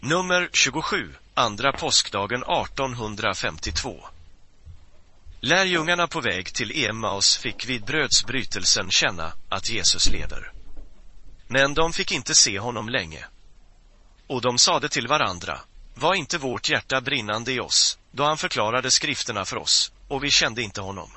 Nummer 27, andra påskdagen 1852. Lärjungarna på väg till Emmaus fick vid brödsbrytelsen känna att Jesus lever. Men de fick inte se honom länge. Och de sade till varandra: var inte vårt hjärta brinnande i oss, då han förklarade skrifterna för oss, och vi kände inte honom?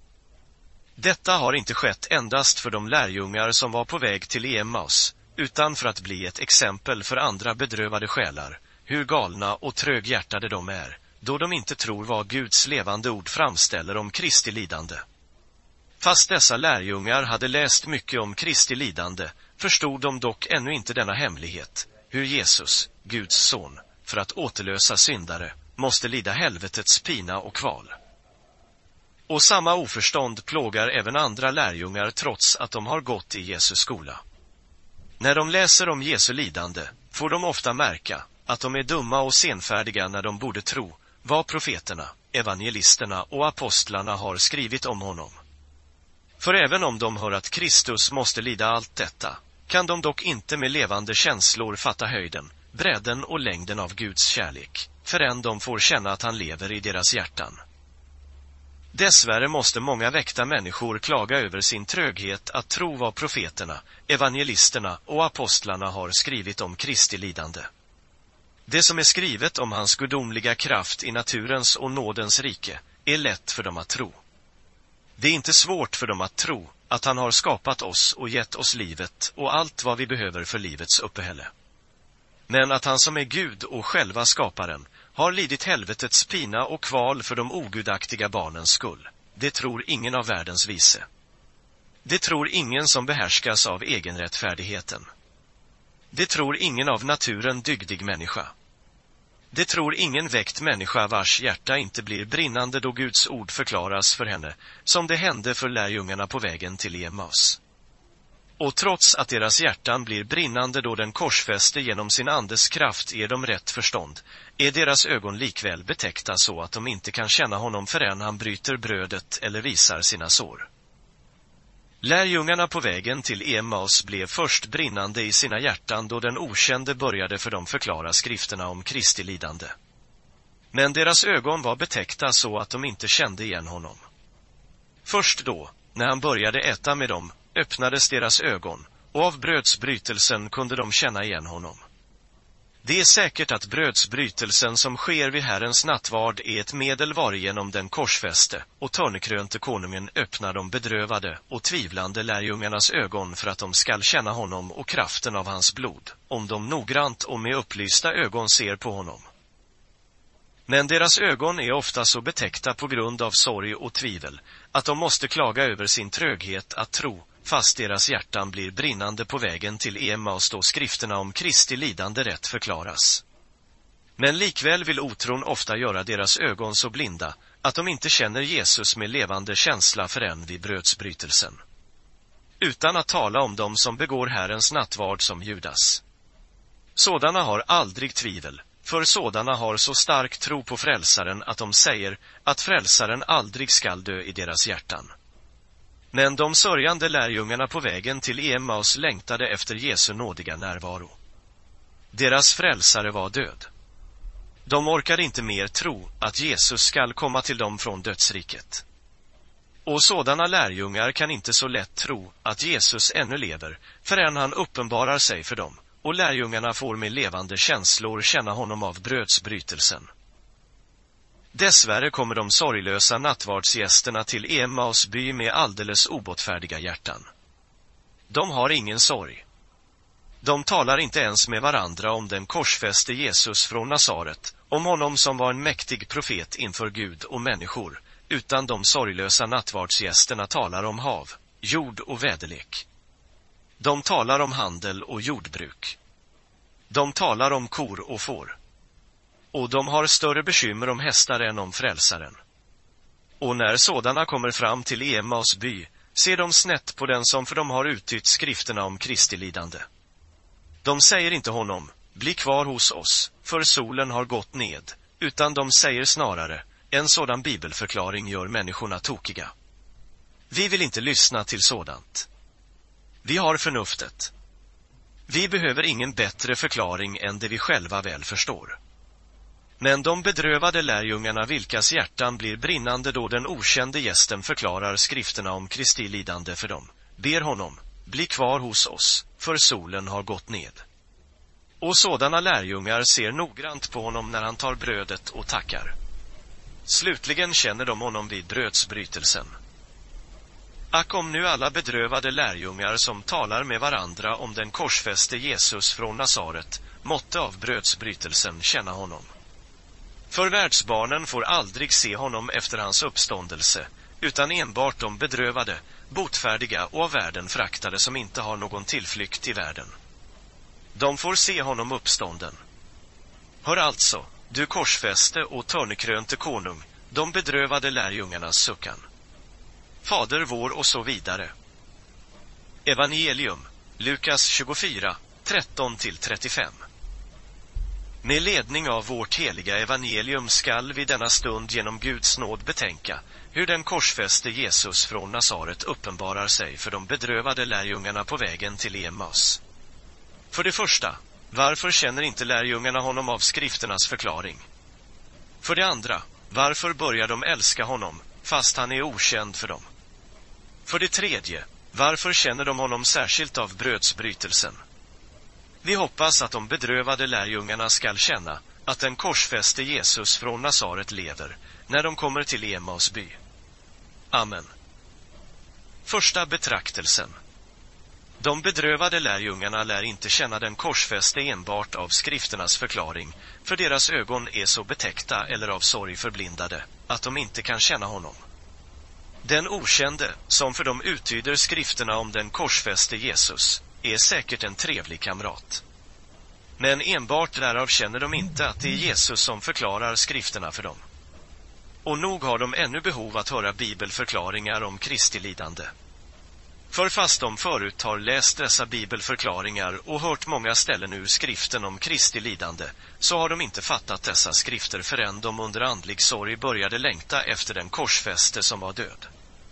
Detta har inte skett endast för de lärjungar som var på väg till Emmaus, utan för att bli ett exempel för andra bedrövade själar, hur galna och tröghjärtade de är, då de inte tror vad Guds levande ord framställer om Kristi lidande. Fast dessa lärjungar hade läst mycket om Kristi lidande, förstod de dock ännu inte denna hemlighet, hur Jesus, Guds son, för att återlösa syndare, måste lida helvetets pina och kval. Och samma oförstånd plågar även andra lärjungar trots att de har gått i Jesus skola. När de läser om Jesu lidande får de ofta märka att de är dumma och senfärdiga när de borde tro vad profeterna, evangelisterna och apostlarna har skrivit om honom. För även om de hör att Kristus måste lida allt detta, kan de dock inte med levande känslor fatta höjden, bredden och längden av Guds kärlek, förrän de får känna att han lever i deras hjärtan. Dessvärre måste många väckta människor klaga över sin tröghet att tro vad profeterna, evangelisterna och apostlarna har skrivit om Kristi lidande. Det som är skrivet om hans gudomliga kraft i naturens och nådens rike är lätt för dem att tro. Det är inte svårt för dem att tro att han har skapat oss och gett oss livet och allt vad vi behöver för livets uppehälle. Men att han som är Gud och själva skaparen har lidit helvetets pina och kval för de ogudaktiga barnens skull, det tror ingen av världens vise. Det tror ingen som behärskas av egenrättfärdigheten. Det tror ingen av naturen dygdig människa. Det tror ingen väckt människa vars hjärta inte blir brinnande då Guds ord förklaras för henne, som det hände för lärjungarna på vägen till Emmaus. Och trots att deras hjärtan blir brinnande då den korsfäste genom sin andes kraft ger dem rätt förstånd, är deras ögon likväl betäckta så att de inte kan känna honom förrän han bryter brödet eller visar sina sår. Lärjungarna på vägen till Emmaus blev först brinnande i sina hjärtan då den okände började för dem förklara skrifterna om Kristi lidande. Men deras ögon var betäckta så att de inte kände igen honom. Först då, när han började äta med dem, öppnades deras ögon, och av brödsbrytelsen kunde de känna igen honom. Det är säkert att brödsbrytelsen som sker vid Herrens nattvard är ett medel varigenom den korsfäste och törnekrönte konungen öppnar de bedrövade och tvivlande lärjungarnas ögon för att de skall känna honom och kraften av hans blod, om de noggrant och med upplysta ögon ser på honom. Men deras ögon är ofta så betäckta på grund av sorg och tvivel att de måste klaga över sin tröghet att tro, fast deras hjärtan blir brinnande på vägen till Emmaus då skrifterna om Kristi lidande rätt förklaras. Men likväl vill otron ofta göra deras ögon så blinda att de inte känner Jesus med levande känsla förrän vid brödsbrytelsen. Utan att tala om dem som begår Herrens nattvard som Judas. Sådana har aldrig tvivel, för sådana har så stark tro på frälsaren att de säger att frälsaren aldrig skall dö i deras hjärtan. Men de sörjande lärjungarna på vägen till Emmaus längtade efter Jesu nådiga närvaro. Deras frälsare var död. De orkade inte mer tro att Jesus skall komma till dem från dödsriket. Och sådana lärjungar kan inte så lätt tro att Jesus ännu lever förrän han uppenbarar sig för dem, och lärjungarna får med levande känslor känna honom av brödsbrytelsen. Dessvärre kommer de sorglösa nattvardsgästerna till Emmaus by med alldeles obotfärdiga hjärtan. De har ingen sorg. De talar inte ens med varandra om den korsfäste Jesus från Nasaret, om honom som var en mäktig profet inför Gud och människor, utan de sorglösa nattvardsgästerna talar om hav, jord och väderlek. De talar om handel och jordbruk. De talar om kor och får. Och de har större bekymmer om hästar än om frälsaren. Och när sådana kommer fram till Emmaus by, ser de snett på den som för dem har uttytt skrifterna om Kristi lidande. De säger inte honom, bli kvar hos oss, för solen har gått ned, utan de säger snarare, en sådan bibelförklaring gör människorna tokiga. Vi vill inte lyssna till sådant. Vi har förnuftet. Vi behöver ingen bättre förklaring än det vi själva väl förstår. Men de bedrövade lärjungarna, vilkas hjärtan blir brinnande då den okände gästen förklarar skrifterna om Kristi lidande för dem, ber honom, bli kvar hos oss, för solen har gått ned. Och sådana lärjungar ser noggrant på honom när han tar brödet och tackar. Slutligen känner de honom vid brödsbrytelsen. Ack, om nu alla bedrövade lärjungar som talar med varandra om den korsfäste Jesus från Nasaret måtte av brödsbrytelsen känna honom. För världsbarnen får aldrig se honom efter hans uppståndelse, utan enbart de bedrövade, botfärdiga och av världen föraktade som inte har någon tillflykt i världen. De får se honom uppstånden. Hör alltså, du korsfäste och törnekrönte konung, de bedrövade lärjungarnas suckan. Fader vår och så vidare. Evangelium, Lukas 24, 13-35. Med ledning av vårt heliga evangelium skall vi denna stund genom Guds nåd betänka hur den korsfäste Jesus från Nasaret uppenbarar sig för de bedrövade lärjungarna på vägen till Emmaus. För det första, varför känner inte lärjungarna honom av skrifternas förklaring? För det andra, varför börjar de älska honom fast han är okänd för dem? För det tredje, varför känner de honom särskilt av brödsbrytelsen? Vi hoppas att de bedrövade lärjungarna skall känna att den korsfäste Jesus från Nasaret lever när de kommer till Emmaus by. Amen. Första betraktelsen. De bedrövade lärjungarna lär inte känna den korsfäste enbart av skrifternas förklaring, för deras ögon är så betäckta eller av sorg förblindade att de inte kan känna honom. Den okände, som för dem uttyder skrifterna om den korsfäste Jesus, är säkert en trevlig kamrat. Men enbart därav känner de inte att det är Jesus som förklarar skrifterna för dem. Och nog har de ännu behov att höra bibelförklaringar om Kristi lidande. För fast de förut har läst dessa bibelförklaringar och hört många ställen ur skriften om Kristi lidande, så har de inte fattat dessa skrifter förrän de under andlig sorg började längta efter den korsfäste som var död.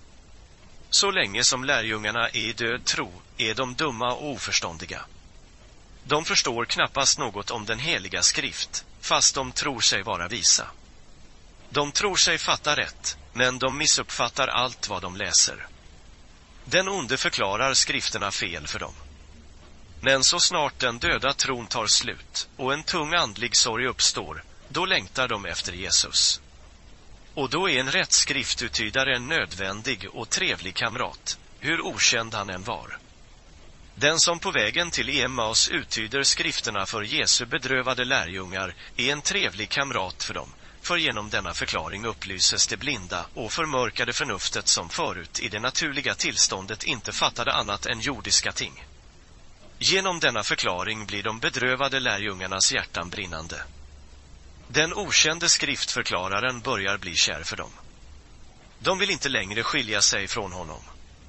Så länge som lärjungarna är i död tro är de dumma och oförståndiga. De förstår knappast något om den heliga skrift, fast de tror sig vara visa. De tror sig fatta rätt, men de missuppfattar allt vad de läser. Den onde förklarar skrifterna fel för dem. Men så snart den döda tron tar slut och en tung andlig sorg uppstår, då längtar de efter Jesus. Och då är en rätt skriftutydare en nödvändig och trevlig kamrat, hur okänd han än var. Den som på vägen till Emmaus uttyder skrifterna för Jesu bedrövade lärjungar är en trevlig kamrat för dem, för genom denna förklaring upplyses det blinda och förmörkade förnuftet som förut i det naturliga tillståndet inte fattade annat än jordiska ting. Genom denna förklaring blir de bedrövade lärjungarnas hjärtan brinnande. Den okände skriftförklararen börjar bli kär för dem. De vill inte längre skilja sig från honom.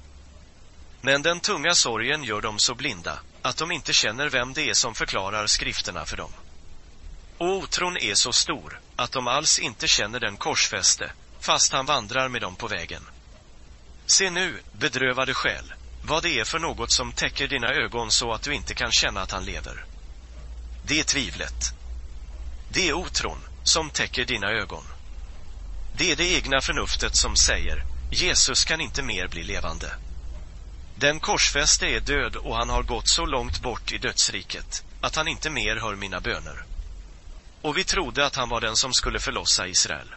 Men den tunga sorgen gör dem så blinda att de inte känner vem det är som förklarar skrifterna för dem. Och otron är så stor att de alls inte känner den korsfäste, fast han vandrar med dem på vägen. Se nu, bedrövade själ, vad det är för något som täcker dina ögon så att du inte kan känna att han lever. Det är tvivlet. Det är otron som täcker dina ögon. Det är det egna förnuftet som säger, Jesus kan inte mer bli levande. Den korsfäste är död och han har gått så långt bort i dödsriket att han inte mer hör mina böner. Och vi trodde att han var den som skulle förlossa Israel.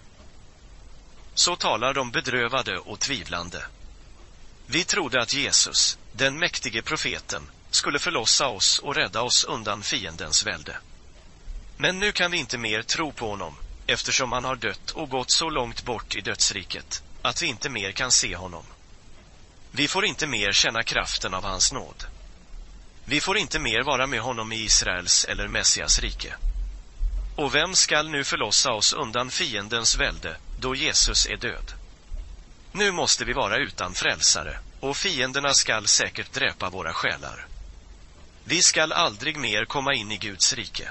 Så talar de bedrövade och tvivlande. Vi trodde att Jesus, den mäktige profeten, skulle förlossa oss och rädda oss undan fiendens välde. Men nu kan vi inte mer tro på honom, eftersom han har dött och gått så långt bort i dödsriket att vi inte mer kan se honom. Vi får inte mer känna kraften av hans nåd. Vi får inte mer vara med honom i Israels eller Messias rike. Och vem skall nu förlossa oss undan fiendens välde då Jesus är död? Nu måste vi vara utan frälsare, och fienderna skall säkert dräpa våra själar. Vi skall aldrig mer komma in i Guds rike.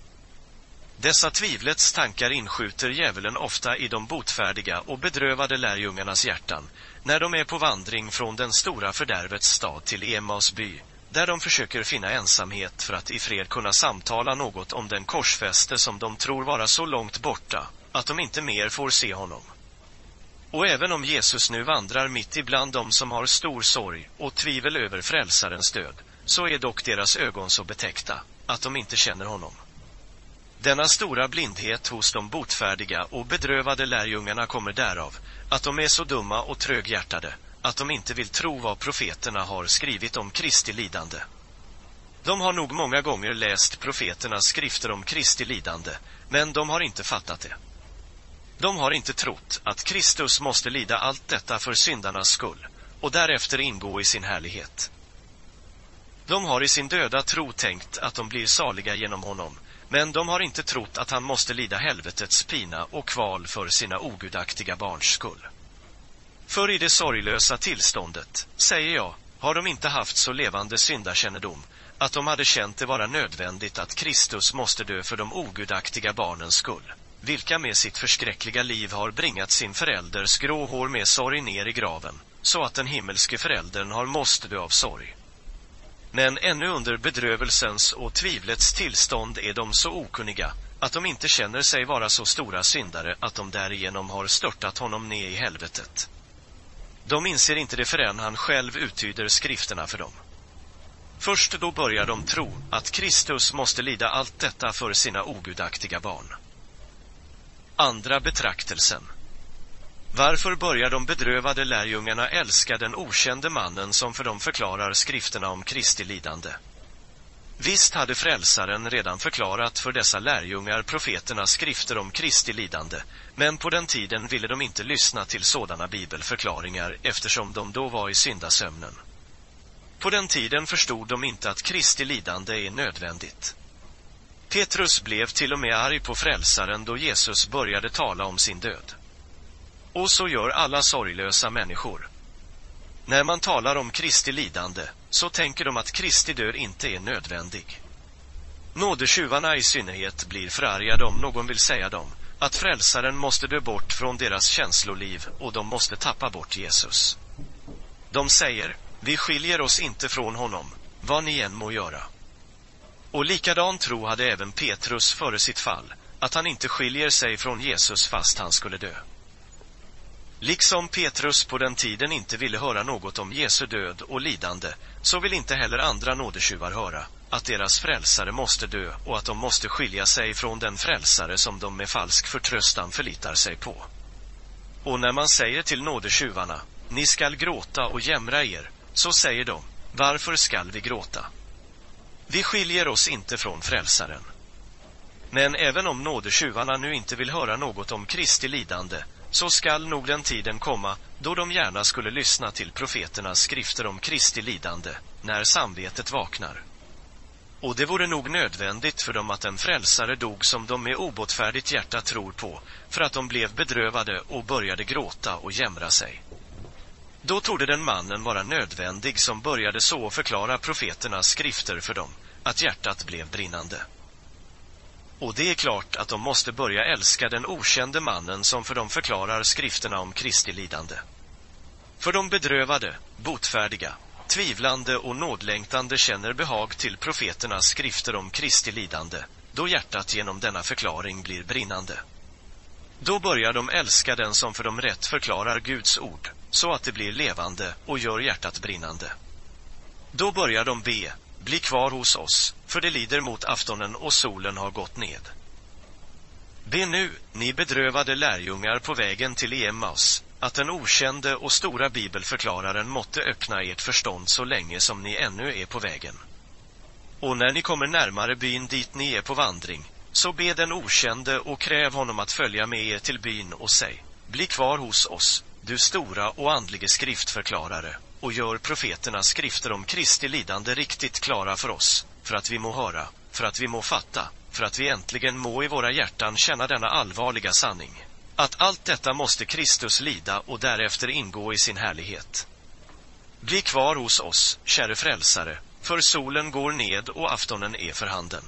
Dessa tvivlets tankar inskjuter djävulen ofta i de botfärdiga och bedrövade lärjungarnas hjärtan, när de är på vandring från den stora fördärvets stad till Emmaus by, där de försöker finna ensamhet för att i fred kunna samtala något om den korsfäste som de tror vara så långt borta att de inte mer får se honom. Och även om Jesus nu vandrar mitt ibland dem som har stor sorg och tvivel över frälsarens död, så är dock deras ögon så betäckta att de inte känner honom. Denna stora blindhet hos de botfärdiga och bedrövade lärjungarna kommer därav att de är så dumma och tröghjärtade att de inte vill tro vad profeterna har skrivit om Kristi lidande. De har nog många gånger läst profeternas skrifter om Kristi lidande, men de har inte fattat det. De har inte trott att Kristus måste lida allt detta för syndarnas skull och därefter ingå i sin härlighet. De har i sin döda tro tänkt att de blir saliga genom honom, men de har inte trott att han måste lida helvetets pina och kval för sina ogudaktiga barns skull. För i det sorglösa tillståndet, säger jag, har de inte haft så levande syndakännedom att de hade känt det vara nödvändigt att Kristus måste dö för de ogudaktiga barnens skull, vilka med sitt förskräckliga liv har bringat sin förälders grå hår med sorg ner i graven, så att den himmelske föräldern har måste dö av sorg. Men ännu under bedrövelsens och tvivlets tillstånd är de så okunniga att de inte känner sig vara så stora syndare att de därigenom har störtat honom ner i helvetet. De inser inte det förrän han själv uttyder skrifterna för dem. Först då börjar de tro att Kristus måste lida allt detta för sina ogudaktiga barn. Andra betraktelsen. Varför börjar de bedrövade lärjungarna älska den okände mannen som för dem förklarar skrifterna om Kristi lidande? Visst hade frälsaren redan förklarat för dessa lärjungar profeternas skrifter om Kristi lidande, men på den tiden ville de inte lyssna till sådana bibelförklaringar eftersom de då var i syndasömnen. På den tiden förstod de inte att Kristi lidande är nödvändigt. Petrus blev till och med arg på frälsaren då Jesus började tala om sin död. Och så gör alla sorglösa människor. När man talar om Kristi lidande, så tänker de att Kristi död inte är nödvändig. Nådetjuvarna i synnerhet blir förargade om någon vill säga dem att frälsaren måste dö bort från deras känsloliv och de måste tappa bort Jesus. De säger, vi skiljer oss inte från honom, vad ni än må göra. Och likadan tro hade även Petrus före sitt fall, att han inte skiljer sig från Jesus fast han skulle dö. Liksom Petrus på den tiden inte ville höra något om Jesu död och lidande, så vill inte heller andra nådetjuvar höra att deras frälsare måste dö och att de måste skilja sig från den frälsare som de med falsk förtröstan förlitar sig på. Och när man säger till nådetjuvarna, ni skall gråta och jämra er, så säger de, varför skall vi gråta? Vi skiljer oss inte från frälsaren. Men även om nådetjuvarna nu inte vill höra något om Kristi lidande, så skall nog den tiden komma då de gärna skulle lyssna till profeternas skrifter om Kristi lidande, när samvetet vaknar. Och det vore nog nödvändigt för dem att en frälsare dog som de med obotfärdigt hjärta tror på, för att de blev bedrövade och började gråta och jämra sig. Då torde den mannen vara nödvändig som började så förklara profeternas skrifter för dem, att hjärtat blev brinnande. Och det är klart att de måste börja älska den okände mannen som för dem förklarar skrifterna om Kristi lidande. För de bedrövade, botfärdiga, tvivlande och nådlängtande känner behag till profeternas skrifter om Kristi lidande, då hjärtat genom denna förklaring blir brinnande. Då börjar de älska den som för dem rätt förklarar Guds ord, så att det blir levande och gör hjärtat brinnande. Då börjar de be, bli kvar hos oss, för det lider mot aftonen och solen har gått ned. Be nu, ni bedrövade lärjungar på vägen till Emmaus, att den okände och stora bibelförklararen måtte öppna ert förstånd så länge som ni ännu är på vägen. Och när ni kommer närmare byn dit ni är på vandring, så be den okände och kräv honom att följa med er till byn och säg, bli kvar hos oss, du stora och andlige skriftförklarare, och gör profeternas skrifter om Kristi lidande riktigt klara för oss, för att vi må höra, för att vi må fatta, för att vi äntligen må i våra hjärtan känna denna allvarliga sanning, att allt detta måste Kristus lida och därefter ingå i sin härlighet. Bli kvar hos oss, käre frälsare, för solen går ned och aftonen är för handen.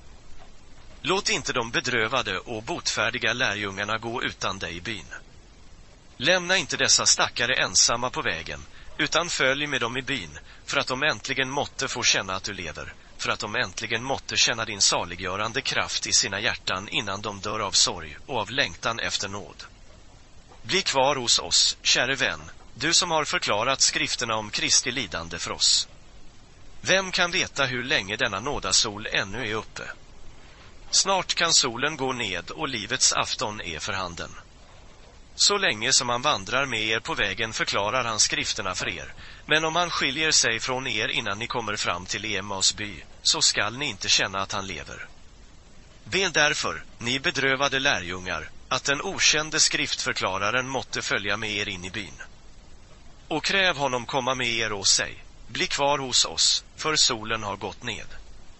Låt inte de bedrövade och botfärdiga lärjungarna gå utan dig i byn. Lämna inte dessa stackare ensamma på vägen, utan följ med dem i byn, för att de äntligen måtte få känna att du lever, för att de äntligen måtte känna din saliggörande kraft i sina hjärtan innan de dör av sorg och av längtan efter nåd. Bli kvar hos oss, käre vän, du som har förklarat skrifterna om Kristi lidande för oss. Vem kan veta hur länge denna nådasol ännu är uppe? Snart kan solen gå ned och livets afton är för handen. Så länge som han vandrar med er på vägen förklarar han skrifterna för er, men om han skiljer sig från er innan ni kommer fram till Emmaus by, så skall ni inte känna att han lever. Be därför, ni bedrövade lärjungar, att den okände skriftförklararen måtte följa med er in i byn. Och kräv honom komma med er och säg, bli kvar hos oss, för solen har gått ned.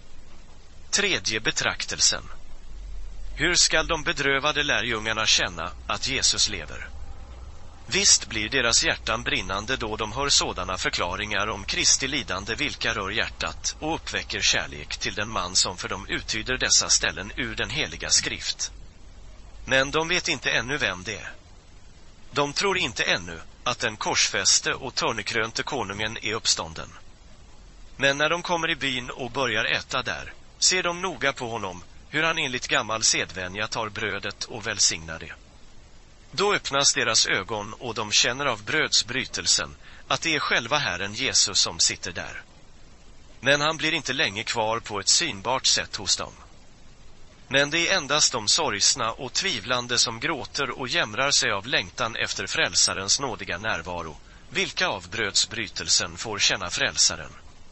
Tredje betraktelsen. Hur skall de bedrövade lärjungarna känna att Jesus lever? Visst blir deras hjärtan brinnande då de hör sådana förklaringar om Kristi lidande, vilka rör hjärtat och uppväcker kärlek till den man som för dem uttyder dessa ställen ur den heliga skrift. Men de vet inte ännu vem det är. De tror inte ännu att den korsfäste och törnekrönte konungen är uppstånden. Men när de kommer i byn och börjar äta där, ser de noga på honom, hur han enligt gammal sedvänja tar brödet och välsignar det. Då öppnas deras ögon och de känner av brödsbrytelsen att det är själva Herren Jesus som sitter där. Men han blir inte länge kvar på ett synbart sätt hos dem. Men det är endast de sorgsna och tvivlande som gråter och jämrar sig av längtan efter frälsarens nådiga närvaro, vilka av brödsbrytelsen får känna frälsaren.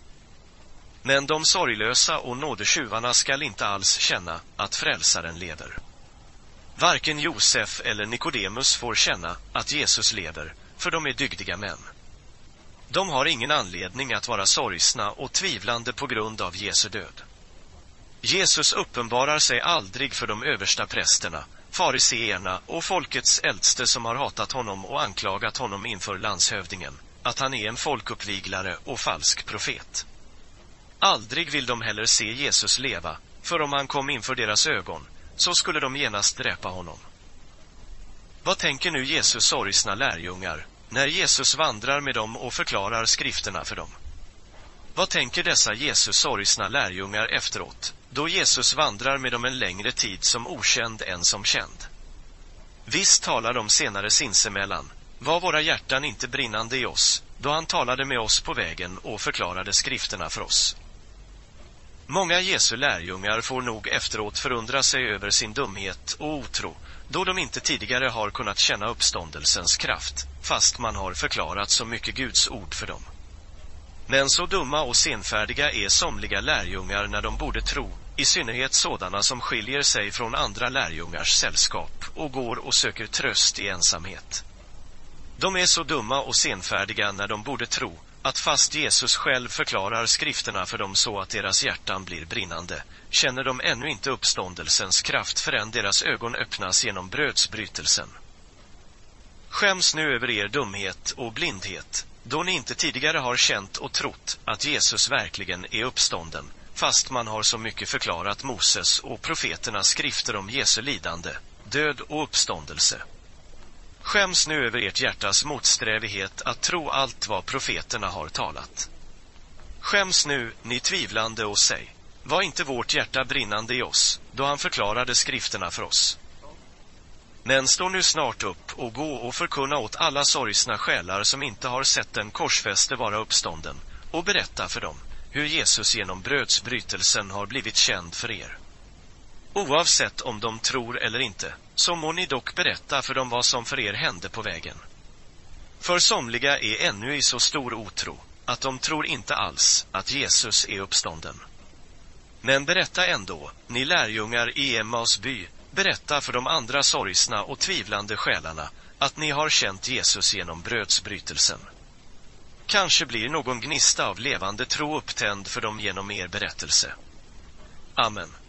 Men de sorglösa och nådetjuvarna skall inte alls känna att frälsaren lever. Varken Josef eller Nikodemus får känna att Jesus lever, för de är dygdiga män. De har ingen anledning att vara sorgsna och tvivlande på grund av Jesu död. Jesus uppenbarar sig aldrig för de översta prästerna, fariseerna och folkets äldste som har hatat honom och anklagat honom inför landshövdingen, att han är en folkuppviglare och falsk profet. Aldrig vill de heller se Jesus leva, för om han kom inför deras ögon, så skulle de genast dräpa honom. Vad tänker nu Jesus sorgsna lärjungar, när Jesus vandrar med dem och förklarar skrifterna för dem? Vad tänker dessa Jesus sorgsna lärjungar efteråt, då Jesus vandrar med dem en längre tid som okänd än som känd? Visst talar de senare sinsemellan, var våra hjärtan inte brinnande i oss, då han talade med oss på vägen och förklarade skrifterna för oss. Många Jesu lärjungar får nog efteråt förundra sig över sin dumhet och otro, då de inte tidigare har kunnat känna uppståndelsens kraft, fast man har förklarat så mycket Guds ord för dem. Men så dumma och senfärdiga är somliga lärjungar när de borde tro, i synnerhet sådana som skiljer sig från andra lärjungars sällskap och går och söker tröst i ensamhet. De är så dumma och senfärdiga när de borde tro, att fast Jesus själv förklarar skrifterna för dem så att deras hjärtan blir brinnande, känner de ännu inte uppståndelsens kraft förrän deras ögon öppnas genom brödsbrytelsen. Skäms nu över er dumhet och blindhet, då ni inte tidigare har känt och trott att Jesus verkligen är uppstånden, fast man har så mycket förklarat Moses och profeternas skrifter om Jesu lidande, död och uppståndelse. Skäms nu över ert hjärtas motsträvighet att tro allt vad profeterna har talat. Skäms nu, ni tvivlande, och säg, var inte vårt hjärta brinnande i oss, då han förklarade skrifterna för oss? Men stå nu snart upp och gå och förkunna åt alla sorgsna själar som inte har sett den korsfäste vara uppstånden, och berätta för dem hur Jesus genom brödsbrytelsen har blivit känd för er. Oavsett om de tror eller inte, så må ni dock berätta för dem vad som för er hände på vägen. För somliga är ännu i så stor otro, att de tror inte alls att Jesus är uppstånden. Men berätta ändå, ni lärjungar i Emmaus by, berätta för de andra sorgsna och tvivlande själarna, att ni har känt Jesus genom brödsbrytelsen. Kanske blir någon gnista av levande tro upptänd för dem genom er berättelse. Amen.